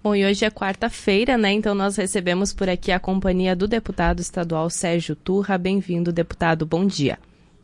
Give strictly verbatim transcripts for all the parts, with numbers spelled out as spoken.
Bom, e hoje é quarta-feira, né? Então nós recebemos por aqui a companhia do deputado estadual Sérgio Turra. Bem-vindo, deputado. Bom dia.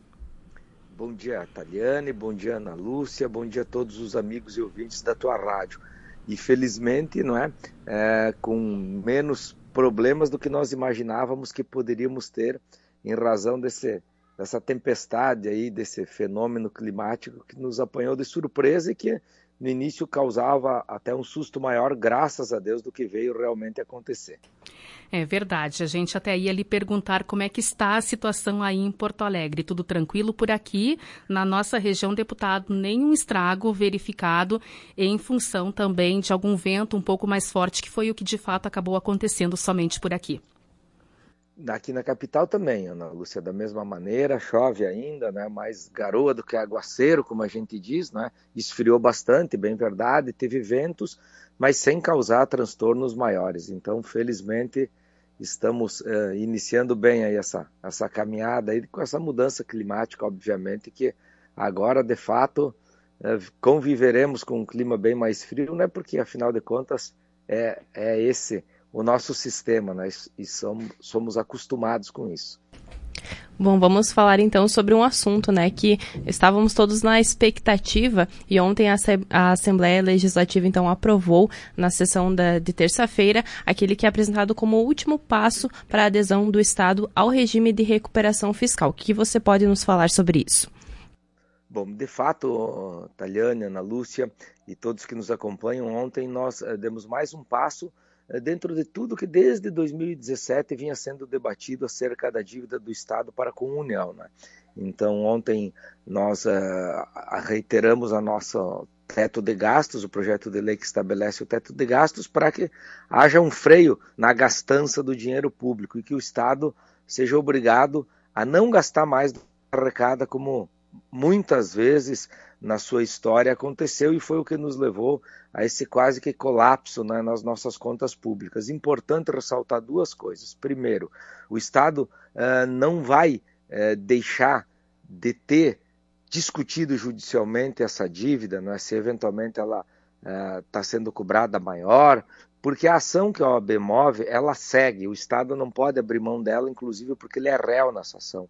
Bom dia, Taliane. Bom dia, Ana Lúcia. Bom dia a todos os amigos e ouvintes da tua rádio. E felizmente, não é, é com menos problemas do que nós imaginávamos que poderíamos ter em razão desse, dessa tempestade aí, desse fenômeno climático que nos apanhou de surpresa e que no início causava até um susto maior, graças a Deus, do que veio realmente acontecer. É verdade, a gente até ia lhe perguntar como é que está a situação aí em Porto Alegre. Tudo tranquilo por aqui? Na nossa região, deputado, nenhum estrago verificado em função também de algum vento um pouco mais forte, que foi o que de fato acabou acontecendo somente por aqui. Aqui na capital também, Ana Lúcia, da mesma maneira, chove ainda, né? Mais garoa do que aguaceiro, como a gente diz, né? Esfriou bastante, bem verdade, teve ventos, mas sem causar transtornos maiores. Então, felizmente, estamos uh, iniciando bem aí essa, essa caminhada aí, com essa mudança climática, obviamente, que agora, de fato, uh, conviveremos com um clima bem mais frio, né? Porque, afinal de contas, é, é esse o nosso sistema, né? E somos, somos acostumados com isso. Bom, vamos falar então sobre um assunto, né, que estávamos todos na expectativa e ontem a, a Assembleia Legislativa então aprovou na sessão da, de terça-feira aquele que é apresentado como o último passo para a adesão do Estado ao regime de recuperação fiscal. O que você pode nos falar sobre isso? Bom, de fato, Taliane, Ana Lúcia e todos que nos acompanham, ontem nós uh, demos mais um passo dentro de tudo que desde dois mil e dezessete vinha sendo debatido acerca da dívida do Estado para com a União, né? Então, ontem nós uh, reiteramos a nossa teto de gastos, o projeto de lei que estabelece o teto de gastos para que haja um freio na gastança do dinheiro público e que o Estado seja obrigado a não gastar mais do que arrecada, como muitas vezes na sua história aconteceu e foi o que nos levou a esse quase que colapso, né, nas nossas contas públicas. Importante ressaltar duas coisas. Primeiro, o Estado uh, não vai uh, deixar de ter discutido judicialmente essa dívida, né, se eventualmente ela está uh, sendo cobrada maior, porque a ação que a O A B move, ela segue. O Estado não pode abrir mão dela, inclusive porque ele é réu nessa ação.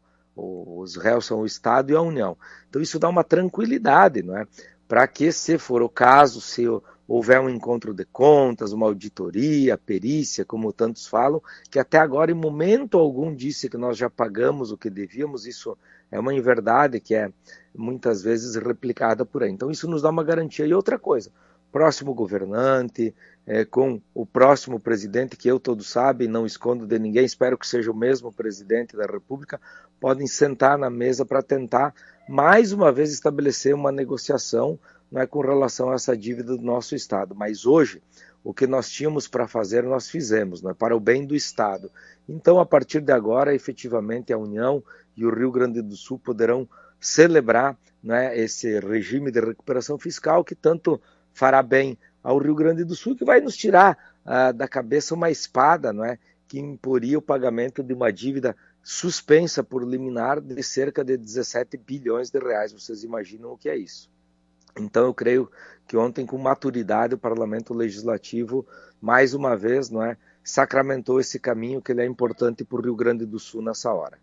Os réus são o Estado e a União. Então isso dá uma tranquilidade, não é? Para que, se for o caso, se houver um encontro de contas, uma auditoria, perícia, como tantos falam, que até agora em momento algum disse que nós já pagamos o que devíamos, isso é uma inverdade que é muitas vezes replicada por aí. Então isso nos dá uma garantia. E outra coisa, próximo governante, é, com o próximo presidente, que eu todos sabem, não escondo de ninguém, espero que seja o mesmo presidente da República, podem sentar na mesa para tentar, mais uma vez, estabelecer uma negociação, não é, com relação a essa dívida do nosso Estado. Mas hoje, o que nós tínhamos para fazer, nós fizemos, não é, para o bem do Estado. Então, a partir de agora, efetivamente, a União e o Rio Grande do Sul poderão celebrar, não é, esse regime de recuperação fiscal que tanto fará bem ao Rio Grande do Sul, que vai nos tirar uh, da cabeça uma espada, não é, que imporia o pagamento de uma dívida suspensa por liminar de cerca de dezessete bilhões de reais. Vocês imaginam o que é isso? Então eu creio que ontem, com maturidade, o Parlamento Legislativo, mais uma vez, não é, sacramentou esse caminho que ele é importante para o Rio Grande do Sul nessa hora.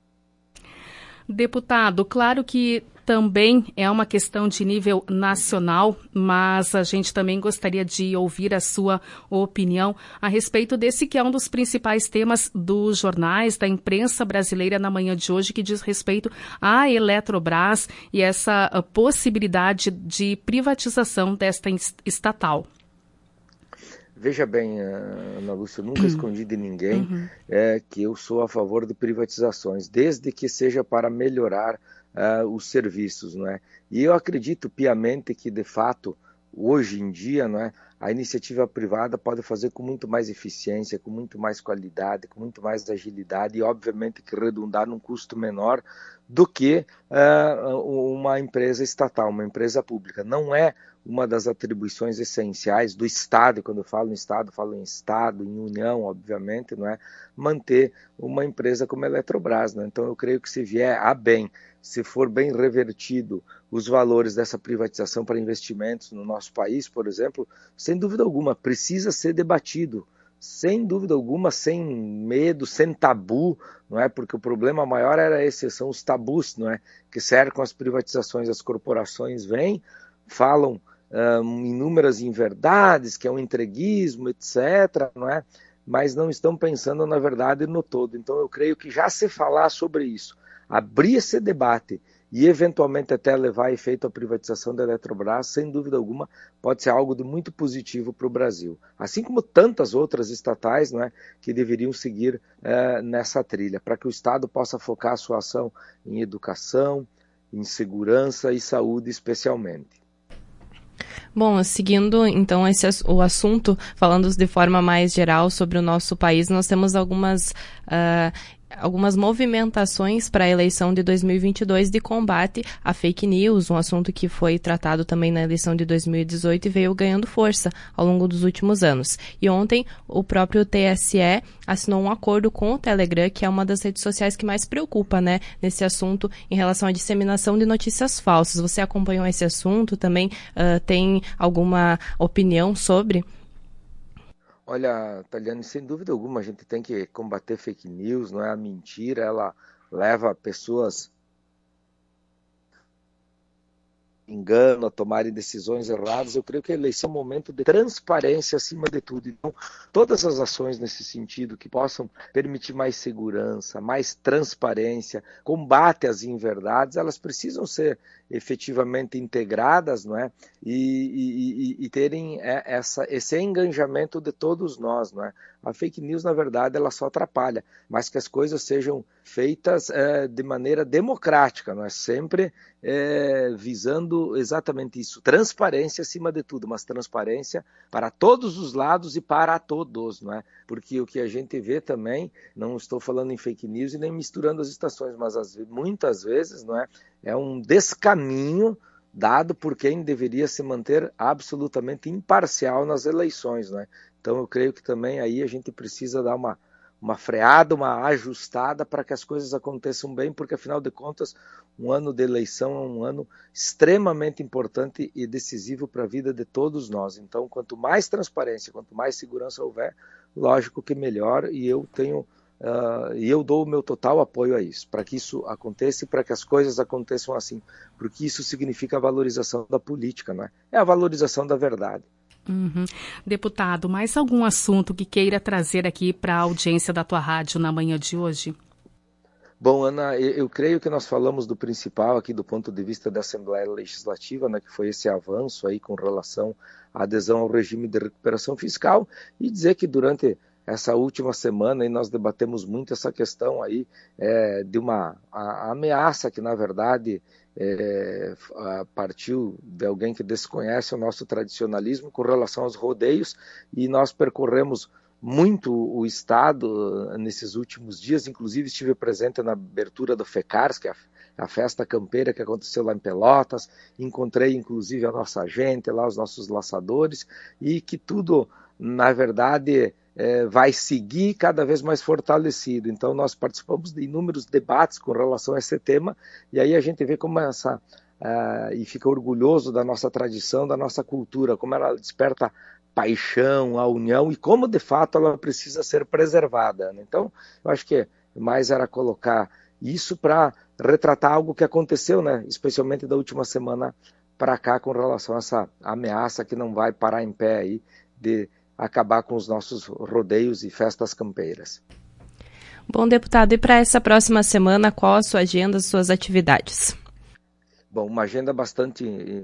Deputado, claro que também é uma questão de nível nacional, mas a gente também gostaria de ouvir a sua opinião a respeito desse que é um dos principais temas dos jornais, da imprensa brasileira na manhã de hoje, que diz respeito à Eletrobras e essa possibilidade de privatização desta estatal. Veja bem, Ana Lúcia, eu nunca escondi de ninguém uhum. é, que eu sou a favor de privatizações, desde que seja para melhorar uh, os serviços, não é? E eu acredito piamente que, de fato, hoje em dia, não é, a iniciativa privada pode fazer com muito mais eficiência, com muito mais qualidade, com muito mais agilidade e, obviamente, que redundar num custo menor do que uh, uma empresa estatal, uma empresa pública. Não é uma das atribuições essenciais do Estado, quando eu falo em Estado, falo em Estado, em União, obviamente, não é, manter uma empresa como a Eletrobras, né? Então eu creio que se vier a bem, se for bem revertido os valores dessa privatização para investimentos no nosso país, por exemplo, sem dúvida alguma, precisa ser debatido, sem dúvida alguma, sem medo, sem tabu, não é? Porque o problema maior era esse, são os tabus, não é? Que cercam as privatizações. As corporações vêm, falam um, inúmeras inverdades, que é um entreguismo, etcétera, não é? Mas não estão pensando na verdade no todo. Então eu creio que já se falar sobre isso, abrir esse debate e eventualmente até levar a efeito a privatização da Eletrobras, sem dúvida alguma, pode ser algo de muito positivo para o Brasil. Assim como tantas outras estatais, não é, que deveriam seguir é, nessa trilha, para que o Estado possa focar a sua ação em educação, em segurança e saúde especialmente. Bom, seguindo então esse, o assunto, falando de forma mais geral sobre o nosso país, nós temos algumas, uh, algumas movimentações para a eleição de dois mil e vinte e dois de combate a fake news, um assunto que foi tratado também na eleição de dois mil e dezoito e veio ganhando força ao longo dos últimos anos. E ontem o próprio T S E assinou um acordo com o Telegram, que é uma das redes sociais que mais preocupa, né, nesse assunto em relação à disseminação de notícias falsas. Você acompanhou esse assunto também? Uh, tem alguma opinião sobre? Olha, Taliane, sem dúvida alguma a gente tem que combater fake news, não é? A mentira, ela leva pessoas engano, a tomarem decisões erradas. Eu creio que a eleição é um momento de transparência acima de tudo. Então, todas as ações nesse sentido que possam permitir mais segurança, mais transparência, combate às inverdades, elas precisam ser efetivamente integradas, não é? E, e, e terem essa, esse engajamento de todos nós, não é? A fake news, na verdade, ela só atrapalha, mas que as coisas sejam feitas é, de maneira democrática, não é? Sempre é, visando exatamente isso, transparência acima de tudo, mas transparência para todos os lados e para todos, não é? Porque o que a gente vê também, não estou falando em fake news e nem misturando as estações, mas as, muitas vezes, não é? É um descaminho dado por quem deveria se manter absolutamente imparcial nas eleições, né? Então eu creio que também aí a gente precisa dar uma, uma freada, uma ajustada para que as coisas aconteçam bem, porque afinal de contas um ano de eleição é um ano extremamente importante e decisivo para a vida de todos nós. Então quanto mais transparência, quanto mais segurança houver, lógico que melhor, e eu tenho Uh, e eu dou o meu total apoio a isso, para que isso aconteça e para que as coisas aconteçam assim, porque isso significa a valorização da política, não é? É a valorização da verdade. Uhum. Deputado, mais algum assunto que queira trazer aqui para a audiência da tua rádio na manhã de hoje? Bom, Ana, eu, eu creio que nós falamos do principal aqui do ponto de vista da Assembleia Legislativa, né, que foi esse avanço aí com relação à adesão ao regime de recuperação fiscal, e dizer que durante essa última semana aí nós debatemos muito essa questão aí é, de uma a, a ameaça que, na verdade, é, partiu de alguém que desconhece o nosso tradicionalismo com relação aos rodeios, e nós percorremos muito o Estado nesses últimos dias. Inclusive estive presente na abertura do FECARS, que é a, a festa campeira que aconteceu lá em Pelotas, encontrei inclusive a nossa gente lá, os nossos laçadores, e que tudo, na verdade, É, vai seguir cada vez mais fortalecido. Então nós participamos de inúmeros debates com relação a esse tema, e aí a gente vê como essa, uh, e fica orgulhoso da nossa tradição, da nossa cultura, como ela desperta paixão, a união, e como de fato ela precisa ser preservada, né? Então eu acho que mais era colocar isso para retratar algo que aconteceu, né? Especialmente da última semana para cá, com relação a essa ameaça que não vai parar em pé aí de acabar com os nossos rodeios e festas campeiras. Bom, deputado, e para essa próxima semana, qual a sua agenda, as suas atividades? Bom, uma agenda bastante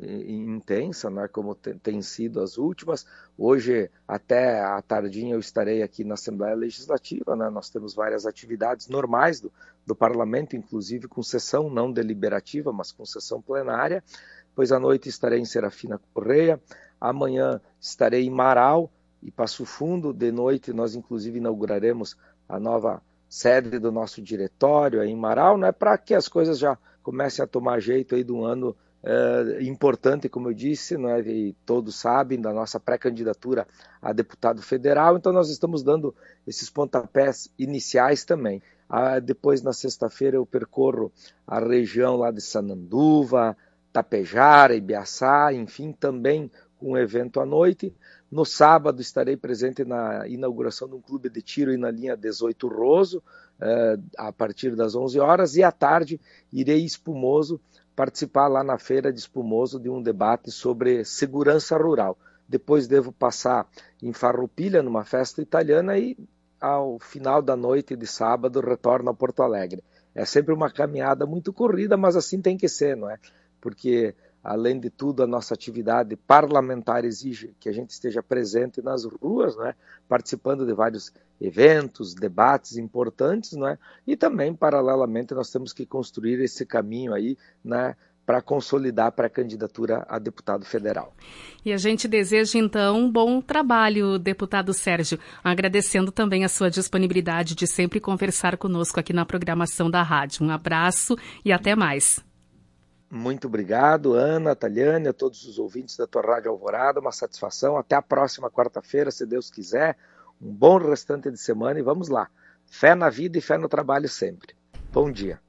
intensa, né, como tem sido as últimas. Hoje, até à tardinha, eu estarei aqui na Assembleia Legislativa, né? Nós temos várias atividades normais do, do Parlamento, inclusive com sessão não deliberativa, mas com sessão plenária. Depois à noite estarei em Serafina Correia. Amanhã estarei em Marau e Passo Fundo. De noite nós inclusive inauguraremos a nova sede do nosso diretório aí em Marau, né, para que as coisas já comecem a tomar jeito aí de um ano é, importante, como eu disse, né, e todos sabem da nossa pré-candidatura a deputado federal. Então nós estamos dando esses pontapés iniciais também. Ah, depois, na sexta-feira, eu percorro a região lá de Sananduva, Tapejara, Ibiaçá, enfim, também com um evento à noite. No sábado estarei presente na inauguração de um clube de tiro e na linha dezoito Roso, eh, a partir das onze horas, e à tarde irei em Espumoso participar lá na feira de Espumoso de um debate sobre segurança rural. Depois devo passar em Farroupilha, numa festa italiana, e ao final da noite de sábado retorno a Porto Alegre. É sempre uma caminhada muito corrida, mas assim tem que ser, não é? Porque, além de tudo, a nossa atividade parlamentar exige que a gente esteja presente nas ruas, não é? Participando de vários eventos, debates importantes, não é? E também, paralelamente, nós temos que construir esse caminho aí, né, para consolidar para a candidatura a deputado federal. E a gente deseja, então, um bom trabalho, deputado Sérgio, agradecendo também a sua disponibilidade de sempre conversar conosco aqui na programação da rádio. Um abraço e até mais. Muito obrigado, Ana, Taliane, a todos os ouvintes da tua Rádio Alvorada, uma satisfação. Até a próxima quarta-feira, se Deus quiser. Um bom restante de semana e vamos lá. Fé na vida e fé no trabalho sempre. Bom dia.